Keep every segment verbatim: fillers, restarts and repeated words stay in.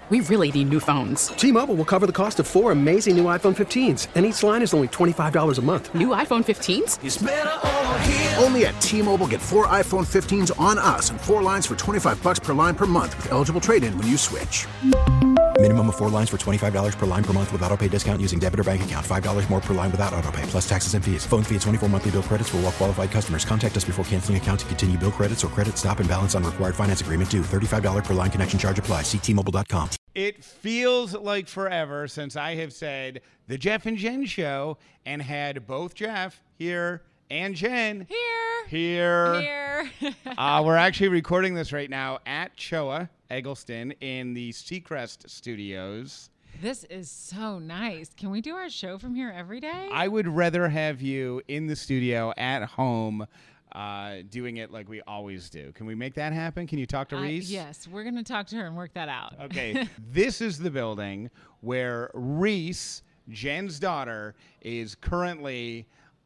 we really need new phones. T-Mobile will cover the cost of four amazing new iPhone fifteens, and each line is only twenty-five dollars a month. New iPhone fifteens? It's better over here. Only at T-Mobile, get four iPhone fifteens on us and four lines for twenty-five dollars per line per month with eligible trade-in when you switch. Minimum of four lines for twenty-five dollars per line per month with autopay discount using debit or bank account. five dollars more per line without autopay, plus taxes and fees. Phone fee at twenty-four monthly bill credits for well-qualified customers. Contact us before canceling account to continue bill credits or credit stop and balance on required finance agreement due. thirty-five dollars per line connection charge applies. See T Mobile dot com. It feels like forever since I have said the Jeff and Jen show and had both Jeff here and Jen Here. here. Here. uh, we're actually recording this right now at Choa Eggleston in the Seacrest studios. This is so nice. Can we do our show from here every day? I would rather have you in the studio at home uh, doing it like we always do. Can we make that happen? Can you talk to Uh, Reese? yes, we're going to talk to her and work that out. Okay. This is the building where Reese, Jen's daughter, is currently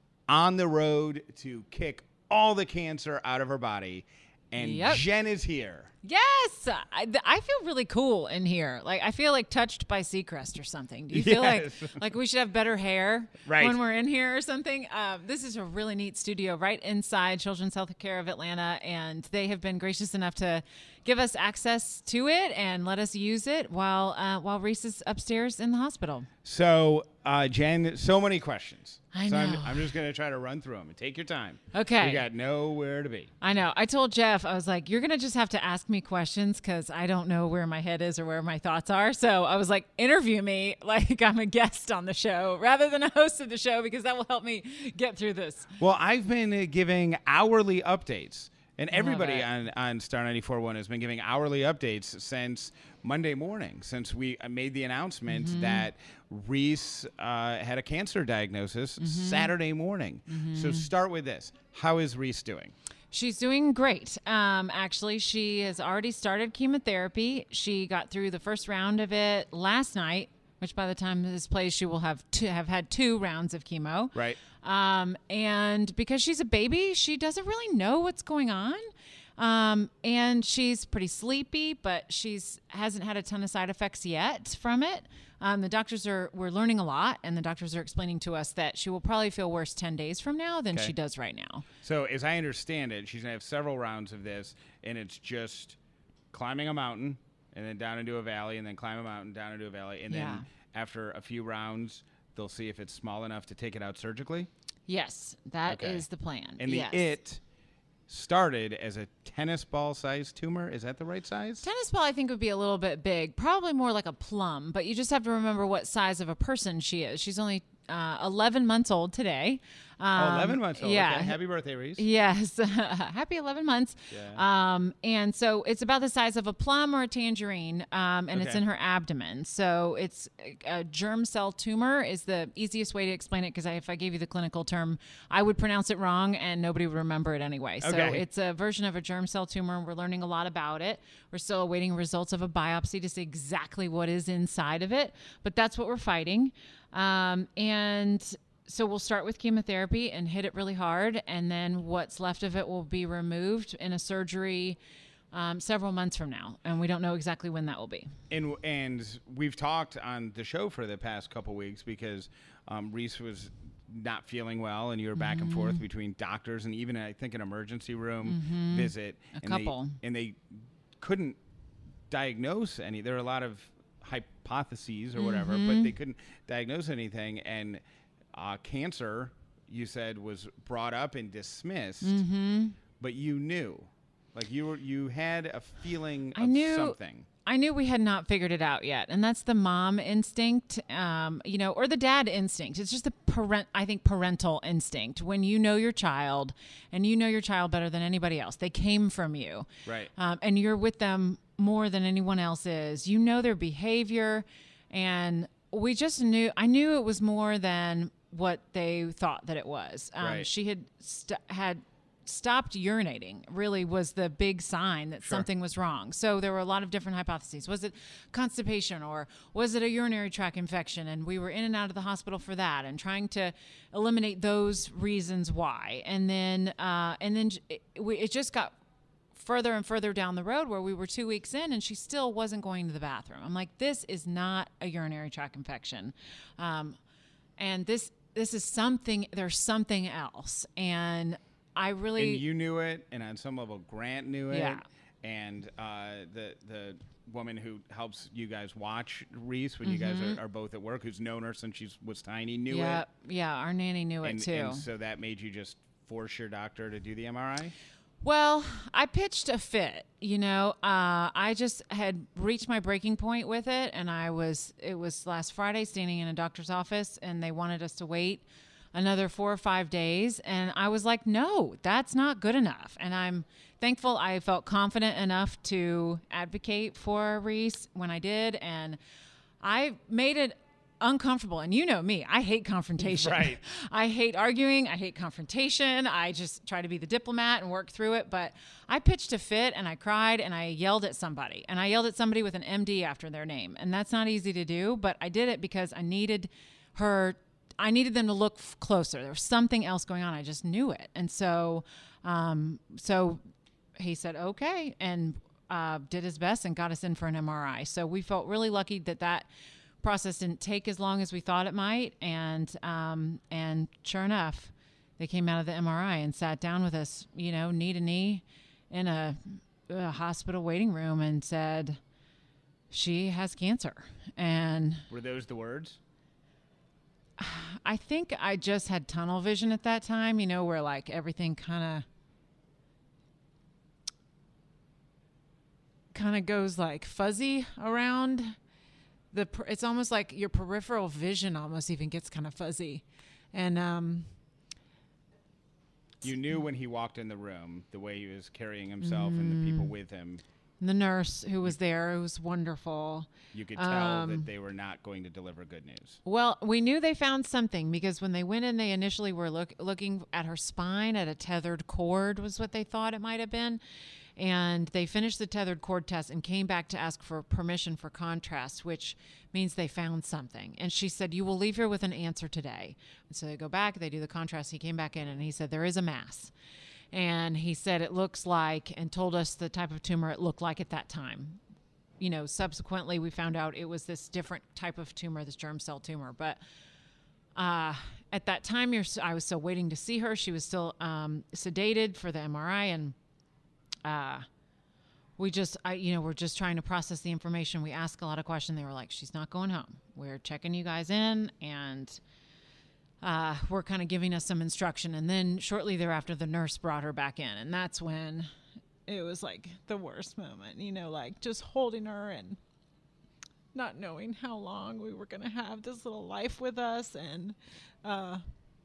on the road to kick all the cancer out of her body. And Yep. Jen is here. Yes, I, th- I feel really cool in here. Like I feel like touched by Seacrest or something. Do you feel Yes. like like we should have better hair Right. when we're in here or something? Um, this is a really neat studio right inside Children's Health Care of Atlanta, and they have been gracious enough to give us access to it and let us use it while uh, while Reese is upstairs in the hospital. So, uh, Jen, so many questions. I so I'm, know. I'm just going to try to run through them and take your time. Okay. We got nowhere to be. I know. I told Jeff, I was like, you're going to just have to ask me questions because I don't know where my head is or where my thoughts are. So I was like, interview me like I'm a guest on the show rather than a host of the show because that will help me get through this. Well, I've been uh, giving hourly updates. And everybody it. on, on Star ninety-four point one has been giving hourly updates since Monday morning, since we uh, made the announcement Mm-hmm. that Reese uh, had a cancer diagnosis Saturday morning. So start with this. How is Reese doing? She's doing great. Um, actually, she has already started chemotherapy. She got through the first round of it last night, which by the time this plays, she will have two, have had two rounds of chemo. Right. Um, and because she's a baby, she doesn't really know what's going on. Um, and she's pretty sleepy, but she's hasn't had a ton of side effects yet from it. Um, the doctors are, we're learning a lot, and the doctors are explaining to us that she will probably feel worse ten days from now than Okay. she does right now. So as I understand it, she's going to have several rounds of this, and it's just climbing a mountain and then down into a valley and then climb a mountain, down into a valley. And Yeah. then after a few rounds, they'll see if it's small enough to take it out surgically. Yes, that is Okay. the plan. And the yes. it started as a tennis ball sized tumor. Is that the right size? Tennis ball, I think, would be a little bit big, probably more like a plum, but you just have to remember what size of a person she is. She's only uh, eleven months old today. Um, oh, eleven months old. Yeah. Okay. Happy birthday, Reese. Yes. Happy eleven months. Yeah. Um, and so it's about the size of a plum or a tangerine, um, and it's Okay. in her abdomen. So it's a germ cell tumor is the easiest way to explain it because if I gave you the clinical term, I would pronounce it wrong and nobody would remember it anyway. So Okay. it's a version of a germ cell tumor. We're learning a lot about it. We're still awaiting results of a biopsy to see exactly what is inside of it, but that's what we're fighting. Um, and so we'll start with chemotherapy and hit it really hard, and then what's left of it will be removed in a surgery um, several months from now, and we don't know exactly when that will be. And and we've talked on the show for the past couple weeks because um, Reese was not feeling well, and you were back and Mm-hmm. forth between doctors and even I think an emergency room visit. A and couple. They, and they couldn't diagnose any. There are a lot of hypotheses or whatever, Mm-hmm. but they couldn't diagnose anything. And uh, cancer, you said, was brought up and dismissed, Mm-hmm. but you knew. Like you were, you had a feeling I of knew- something. I knew we had not figured it out yet, and that's the mom instinct, um, you know, or the dad instinct. It's just the parent, I think, parental instinct. When you know your child, and you know your child better than anybody else, they came from you, Right. Um, and you're with them more than anyone else is. You know their behavior, and we just knew. I knew it was more than what they thought that it was. Um, Right. She had st- had. stopped urinating really was the big sign that Sure. something was wrong. So there were a lot of different hypotheses. Was it constipation or was it a urinary tract infection? And we were in and out of the hospital for that and trying to eliminate those reasons why. And then, uh, and then j- it, we, it just got further and further down the road where we were two weeks in and she still wasn't going to the bathroom. I'm like, this is not a urinary tract infection. Um, and this, this is something, there's something else. And I really, and you knew it. And on some level, Grant knew it. Yeah. And uh, the, the woman who helps you guys watch Reese when mm-hmm. you guys are, are both at work, who's known her since she was tiny, knew yeah, it. Yeah. Our nanny knew and, it too. And so that made you just force your doctor to do the M R I? Well, I pitched a fit, you know, uh, I just had reached my breaking point with it. And I was, it was last Friday standing in a doctor's office and they wanted us to wait another four or five days. And I was like, no, that's not good enough. And I'm thankful I felt confident enough to advocate for Reese when I did. And I made it uncomfortable. And you know me, I hate confrontation. Right. I hate arguing. I hate confrontation. I just try to be the diplomat and work through it. But I pitched a fit and I cried and I yelled at somebody. And I yelled at somebody with an M D after their name. And that's not easy to do, but I did it because I needed her I needed them to look f- closer. There was something else going on. I just knew it. And so, um, so he said, okay, and uh, did his best and got us in for an M R I. So we felt really lucky that that process didn't take as long as we thought it might. And, um, and sure enough, they came out of the M R I and sat down with us, you know, knee to knee in a, a hospital waiting room and said, she has cancer. And were those the words? I think I just had tunnel vision at that time, you know, where like everything kind of kind of goes like fuzzy around the, per- it's almost like your peripheral vision almost even gets kind of fuzzy. And, um, you knew when he walked in the room, the way he was carrying himself mm, and the people with him. The nurse who was there, it was wonderful. You could tell um, that they were not going to deliver good news. Well, we knew they found something because when they went in, they initially were look, looking at her spine at a tethered cord was what they thought it might have been. And they finished the tethered cord test and came back to ask for permission for contrast, which means they found something. And she said, you will leave here with an answer today. And so they go back, they do the contrast. He came back in and he said, there is a mass. And he said it looks like, and told us the type of tumor it looked like at that time. You know, subsequently we found out it was this different type of tumor, this germ cell tumor. But uh, at that time, you're, I was still waiting to see her. She was still um, sedated for the M R I, and uh, we just, I, you know, we're just trying to process the information. We asked a lot of questions. They were like, she's not going home. We're checking you guys in, and Uh, were kind of giving us some instruction. And then shortly thereafter, the nurse brought her back in. And that's when it was like the worst moment, you know, like just holding her and not knowing how long we were going to have this little life with us. And uh,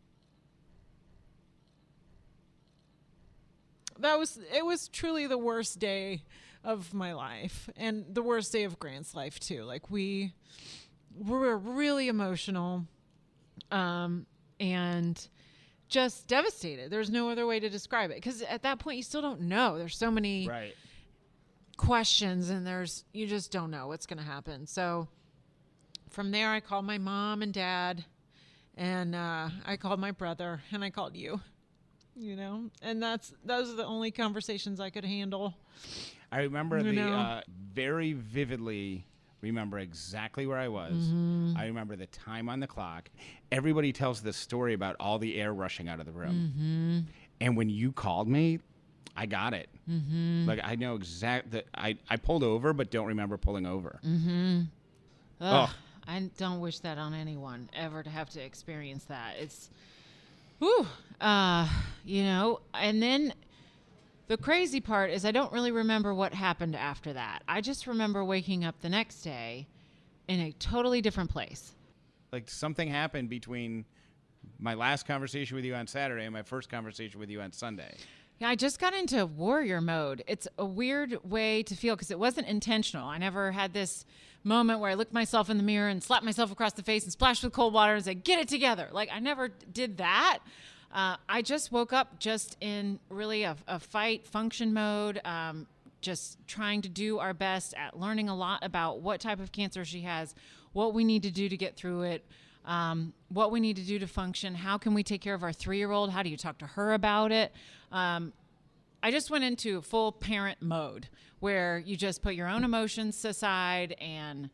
that was, it was truly the worst day of my life and the worst day of Grant's life too. Like we were really emotional. Um, and just devastated. There's no other way to describe it. Because at that point, you still don't know. There's so many right. questions, and there's, you just don't know what's going to happen. So from there, I called my mom and dad, and, uh, I called my brother, and I called you, you know, and that's, those are the only conversations I could handle. I remember you the, know? uh, very vividly remember exactly where I was. Mm-hmm. I remember the time on the clock. Everybody tells this story about all the air rushing out of the room. Mm-hmm. And when you called me, I got it. Mm-hmm. Like, I know exact that I, I pulled over, but don't remember pulling over. Mm-hmm. Ugh, Ugh, I don't wish that on anyone ever to have to experience that. It's, whew, uh, you know, and then the crazy part is I don't really remember what happened after that. I just remember waking up the next day in a totally different place. Like something happened between my last conversation with you on Saturday and my first conversation with you on Sunday. Yeah, I just got into warrior mode. It's a weird way to feel because it wasn't intentional. I never had this moment where I looked myself in the mirror and slapped myself across the face and splashed with cold water and said, get it together. Like I never did that. Uh, I just woke up just in really a, a fight function mode, um, just trying to do our best at learning a lot about what type of cancer she has, what we need to do to get through it, um, what we need to do to function, how can we take care of our three-year-old, how do you talk to her about it, um, I just went into full parent mode where you just put your own emotions aside, and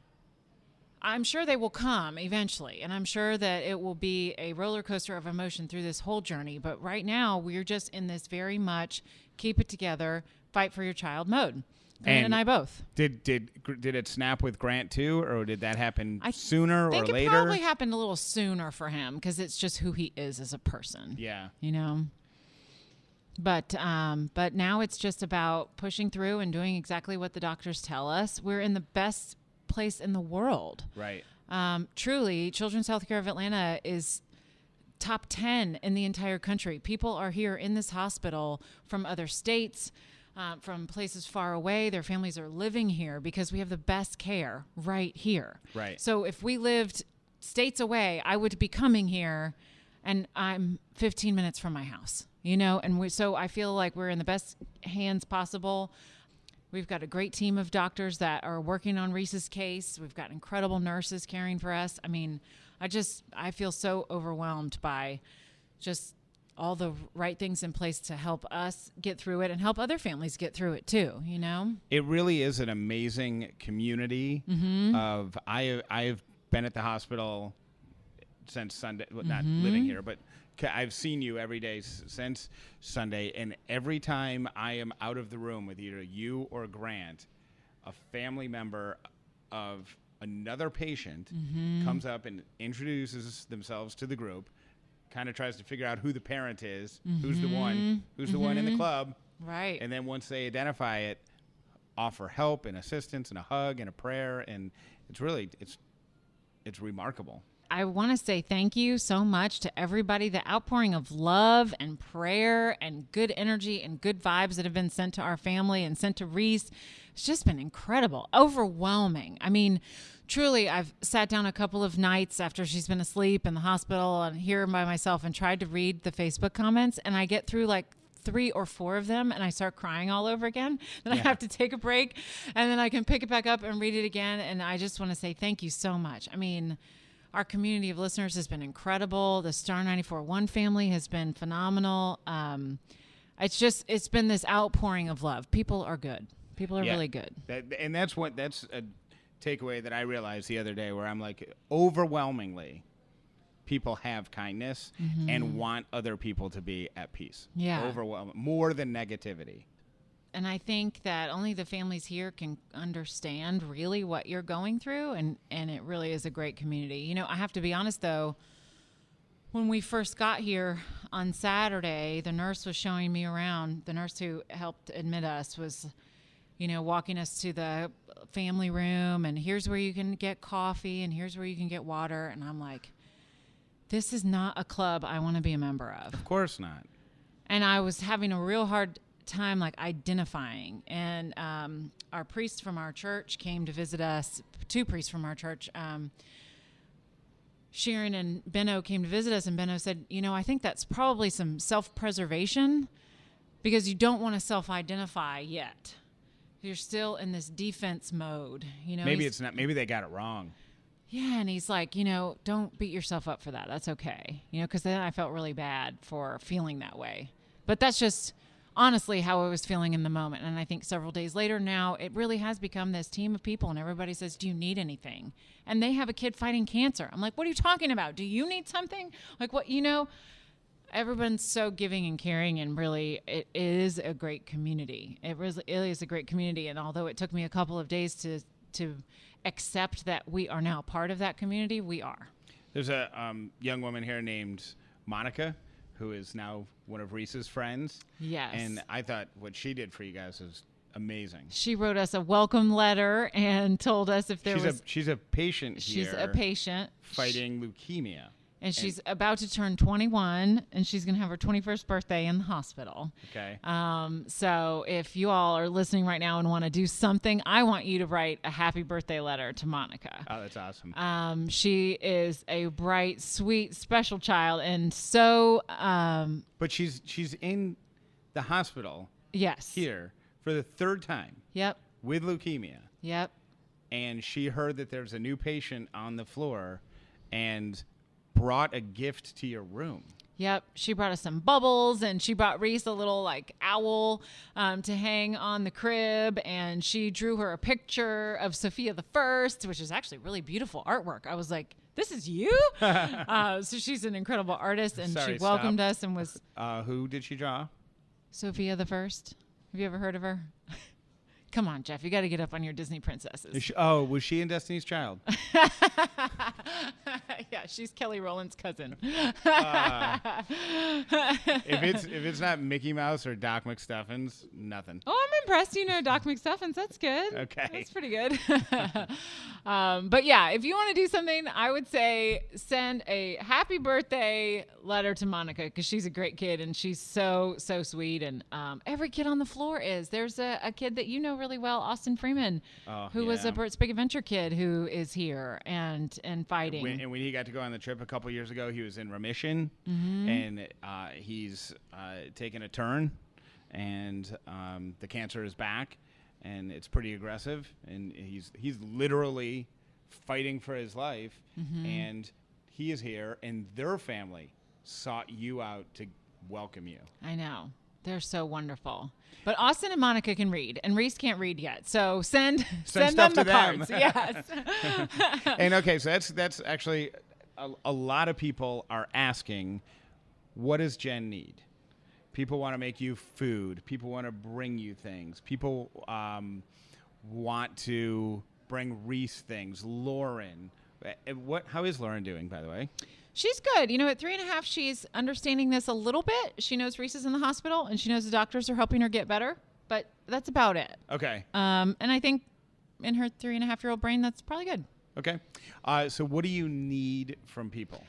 I'm sure they will come eventually. And I'm sure that it will be a roller coaster of emotion through this whole journey. But right now we're just in this very much keep it together, fight for your child mode. Grant and, and I both. Did did did it snap with Grant too, or did that happen I sooner or later? I think later? it probably happened a little sooner for him because it's just who he is as a person. Yeah. You know? But um, but now it's just about pushing through and doing exactly what the doctors tell us. We're in the best place in the world. Right. Um, truly, Children's Healthcare of Atlanta is top ten in the entire country. People are here in this hospital from other states, uh, from places far away. Their families are living here because we have the best care right here. Right. So if we lived states away, I would be coming here, and I'm fifteen minutes from my house, you know? And we, so I feel like we're in the best hands possible. We've got a great team of doctors that are working on Reese's case. We've got incredible nurses caring for us. I mean, I just, I feel so overwhelmed by just all the right things in place to help us get through it and help other families get through it too, you know? It really is an amazing community Mm-hmm. of, I, I've been at the hospital since Sunday, well, not Mm-hmm. living here, but ca- I've seen you every day s- since Sunday, and every time I am out of the room with either you or Grant, a family member of another patient Mm-hmm. comes up and introduces themselves to the group, kind of tries to figure out who the parent is, who's the one, who's the one in the club, Right. and then once they identify it, offer help and assistance and a hug and a prayer, and it's really it's it's remarkable. I want to say thank you so much to everybody. The outpouring of love and prayer and good energy and good vibes that have been sent to our family and sent to Reese. It's just been incredible, overwhelming. I mean, truly, I've sat down a couple of nights after she's been asleep in the hospital and here by myself and tried to read the Facebook comments, and I get through like three or four of them and I start crying all over again. Then Yeah. I have to take a break, and then I can pick it back up and read it again. And I just want to say thank you so much. I mean, our community of listeners has been incredible. The Star ninety-four point one family has been phenomenal. Um, it's just, it's been this outpouring of love. People are good. People are Yeah. really good. That, and that's what that's a takeaway that I realized the other day, where I'm like, overwhelmingly, people have kindness and want other people to be at peace. Yeah. Overwhelming, more than negativity. And I think that only the families here can understand really what you're going through. And, and it really is a great community. You know, I have to be honest, though, when we first got here on Saturday, the nurse was showing me around. The nurse who helped admit us was, you know, walking us to the family room. And here's where you can get coffee. And here's where you can get water. And I'm like, this is not a club I want to be a member of. Of course not. And I was having a real hard time like identifying, and um, our priest from our church came to visit us. Two priests from our church, um, Sharon and Benno, came to visit us, and Benno said, you know, I think that's probably some self-preservation because you don't want to self-identify yet. You're still in this defense mode, you know. Maybe He's- it's not. Maybe they got it wrong. yeah, and he's like, you know, don't beat yourself up for that. That's okay. You know, because then I felt really bad for feeling that way. But that's just honestly how I was feeling in the moment. And I think several days later now, it really has become this team of people, and everybody says, do you need anything? And they have a kid fighting cancer. I'm like, what are you talking about? Do you need something? Like, what, you know? Everyone's so giving and caring, and really it is a great community. It really is a great community. And although it took me a couple of days to to accept that we are now part of that community, we are. There's a um, young woman here named Monica, who is now one of Reese's friends. Yes. And I thought what she did for you guys was amazing. She wrote us a welcome letter and told us if there she's was a she's a patient she's here a patient fighting leukemia. and she's about to turn twenty-one, and she's going to have her twenty-first birthday in the hospital. Okay. Um, so if you all are listening right now and want to do something, I want you to write a happy birthday letter to Monica. Oh, that's awesome. Um, she is a bright, sweet, special child, and so um, But she's she's in the hospital yes, here for the third time Yep, with leukemia, yep, and she heard that there's a new patient on the floor, and brought a gift to your room. Yep, she brought us some bubbles, and she brought Reese a little like owl um, to hang on the crib, and she drew her a picture of Sophia the First, which is actually really beautiful artwork. I was like, "This is you!" uh, so she's an incredible artist, and Sorry, she welcomed stop. us and was Uh, who did she draw? Sophia the First. Have you ever heard of her? Come on, Jeff, you got to get up on your Disney princesses. Is she, oh, was she in Destiny's Child? Yeah, she's Kelly Rowland's cousin. Uh, if it's if it's not Mickey Mouse or Doc McStuffins, nothing. Oh, I'm impressed. You know Doc McStuffins. That's good. Okay. That's pretty good. um, but yeah, if you want to do something, I would say send a happy birthday letter to Monica, because she's a great kid and she's so, so sweet. And um, every kid on the floor is. There's a, a kid that you know really well, Austin Freeman, Oh, who was yeah. a Bert's Big Adventure kid who is here and, and fighting. When, and when he got to go on the trip a couple years ago, he was in remission, Mm-hmm. and uh, he's uh, taken a turn, and um, the cancer is back, and it's pretty aggressive, and he's he's literally fighting for his life, Mm-hmm. and he is here, and their family sought you out to welcome you. I know. They're so wonderful. But Austin and Monica can read, and Reese can't read yet. So send Send send, stuff them to the them. cards. Yes. And okay, so that's that's actually a, a lot of people are asking, what does Jen need? People want to make you food. People want to bring you things. People um, want to bring Reese things. Lauren, Uh, what? How is Lauren doing, by the way? She's good. You know, at three and a half, she's understanding this a little bit. She knows Reese is in the hospital, and she knows the doctors are helping her get better. But that's about it. Okay. Um, and I think in her three and a half year old brain, that's probably good. Okay. Uh, so what do you need from people?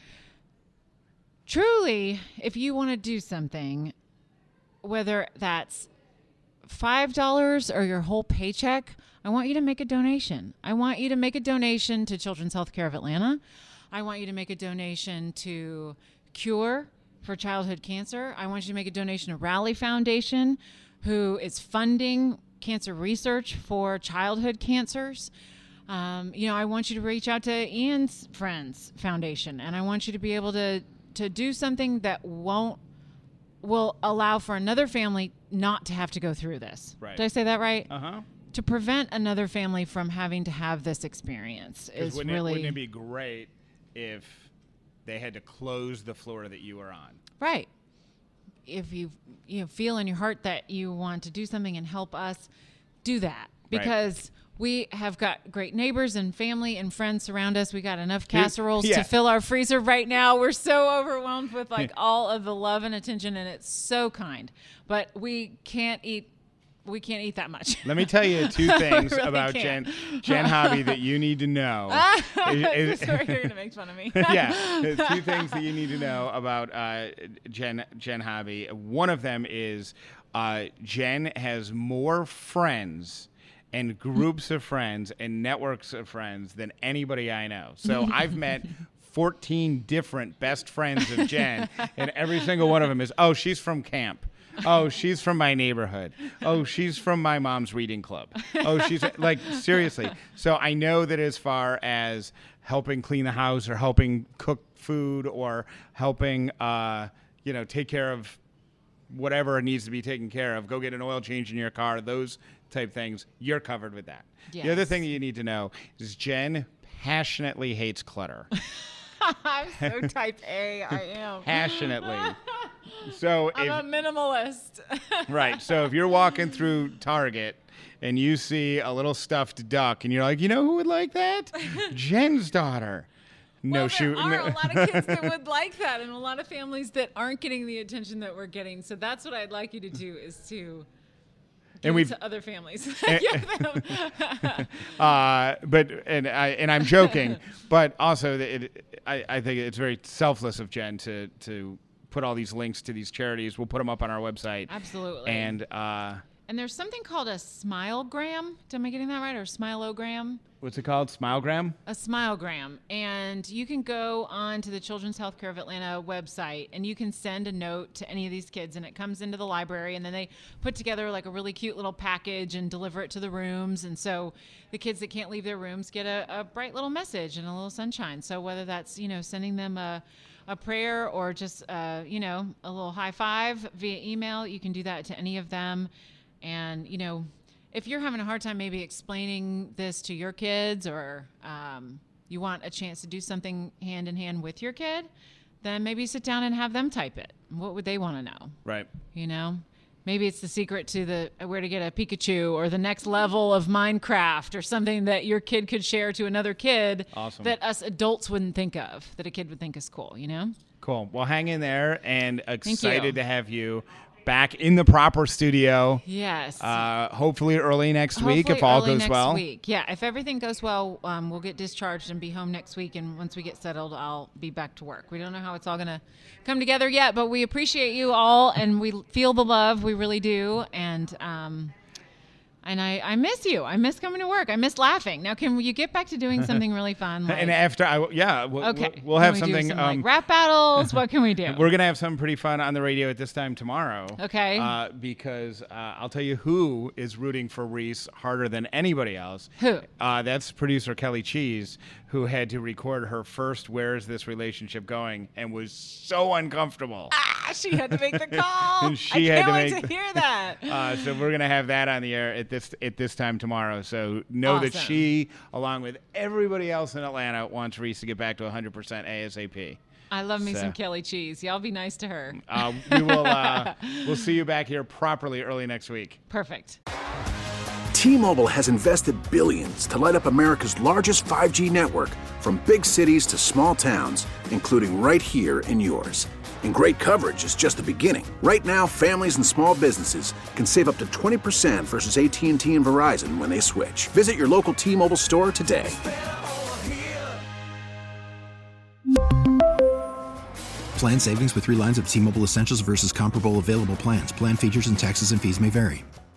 Truly, if you want to do something, whether that's five dollars or your whole paycheck, I want you to make a donation. I want you to make a donation to Children's Healthcare of Atlanta. I want you to make a donation to Cure for Childhood Cancer. I want you to make a donation to Rally Foundation, who is funding cancer research for childhood cancers. Um, you know, I want you to reach out to Ian's Friends Foundation, and I want you to be able to to do something that won't will allow for another family not to have to go through this. Right. Did I say that right? Uh huh. To prevent another family from having to have this experience is Wouldn't really it, wouldn't it be great if they had to close the floor that you were on? right. If you you know, feel in your heart that you want to do something and help us, do that, because we have got great neighbors and family and friends surround us. We got enough casseroles yeah. to fill our freezer right now. We're so overwhelmed with like all of the love and attention, and it's so kind. But we can't eat. We can't eat that much. Let me tell you two things really about can't. Jen Jen Hobby that you need to know. Is- is- Sorry, you're gonna make fun of me. yeah, there's two things that you need to know about uh, Jen Jen Hobby. One of them is uh, Jen has more friends and groups of friends and networks of friends than anybody I know. So I've met fourteen different best friends of Jen, and every single one of them is, oh, she's from camp. Oh, she's from my neighborhood. Oh, she's from my mom's reading club. Oh, she's like, seriously. So I know that as far as helping clean the house or helping cook food or helping, uh, you know, take care of whatever needs to be taken care of, go get an oil change in your car, those type things, you're covered with that. The other Yes. thing that you need to know is Jen passionately hates clutter. I'm so type A. I am. Passionately. So I'm if, a minimalist. right. So if you're walking through Target and you see a little stuffed duck and you're like, you know who would like that? Jen's daughter. No, well, she. there are no- a lot of kids that would like that, and a lot of families that aren't getting the attention that we're getting. So that's what I'd like you to do, is to give And it we've- to other families. and- Give them- uh, but and I and I'm joking, but also that it, I, I think it's very selfless of Jen to to put all these links to these charities. We'll put them up on our website. Absolutely. And uh, And there's something called a Smilegram. Am I getting that right? Or Smileogram? What's it called? Smilegram? A Smilegram. And you can go on to the Children's Healthcare of Atlanta website and you can send a note to any of these kids and it comes into the library and then they put together like a really cute little package and deliver it to the rooms. And so the kids that can't leave their rooms get a, a bright little message and a little sunshine. So whether that's, you know, sending them a, a prayer or just, uh, you know, a little high five via email, you can do that to any of them. And, you know, if you're having a hard time maybe explaining this to your kids or um, you want a chance to do something hand in hand with your kid, then maybe sit down and have them type it. What would they want to know? Right. You know, maybe it's the secret to the where to get a Pikachu or the next level of Minecraft or something that your kid could share to another kid Awesome. that us adults wouldn't think of, that a kid would think is cool, you know? Cool. Well, hang in there and you. excited to have you back in the proper studio. Yes. Uh, hopefully early next week if Hopefully all early goes next well. Week. Yeah, if everything goes well, um, we'll get discharged and be home next week. And once we get settled, I'll be back to work. We don't know how it's all going to come together yet, but we appreciate you all and we feel the love. We really do. And um, and I, I miss you. I miss coming to work. I miss laughing. Now, can you get back to doing something really fun? Like, And after, I, yeah, we'll, okay, we'll, we'll have Can we do something. some, um, like rap battles. What can we do? We're going to have something pretty fun on the radio at this time tomorrow. Okay. Uh, because uh, I'll tell you who is rooting for Reese harder than anybody else. Who? Uh, that's producer Kelly Cheese, who had to record her first Where Is This Relationship Going and was so uncomfortable. Ah, she had to make the call. And she I had can't to wait make to the- hear that. Uh, so we're going to have that on the air at this at this time tomorrow. So know that Awesome. she, along with everybody else in Atlanta, wants Reese to get back to one hundred percent ASAP. I love me So- some Kelly Cheese. Y'all be nice to her. Uh, we will uh, we'll see you back here properly early next week. Perfect. T-Mobile has invested billions to light up America's largest five G network, from big cities to small towns, including right here in yours. And great coverage is just the beginning. Right now, families and small businesses can save up to twenty percent versus A T and T and Verizon when they switch. Visit your local T-Mobile store today. Plan savings with three lines of T-Mobile Essentials versus comparable available plans. Plan features and taxes and fees may vary.